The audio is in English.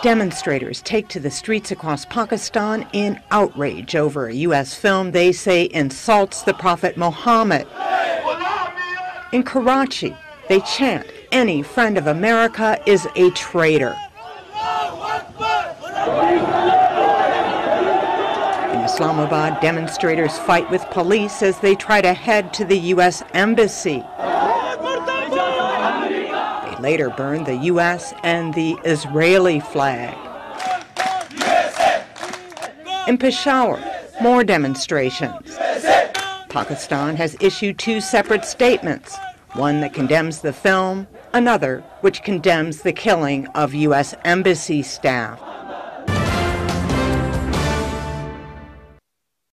Demonstrators take to the streets across Pakistan in outrage over a U.S. film they say insults the Prophet Muhammad. In Karachi, they chant, "Any friend of America is a traitor." In Islamabad, demonstrators fight with police as they try to head to the U.S. Embassy. They later burned the U.S. and the Israeli flag. In Peshawar, more demonstrations. Pakistan has issued two separate statements, one that condemns the film, another which condemns the killing of U.S. Embassy staff.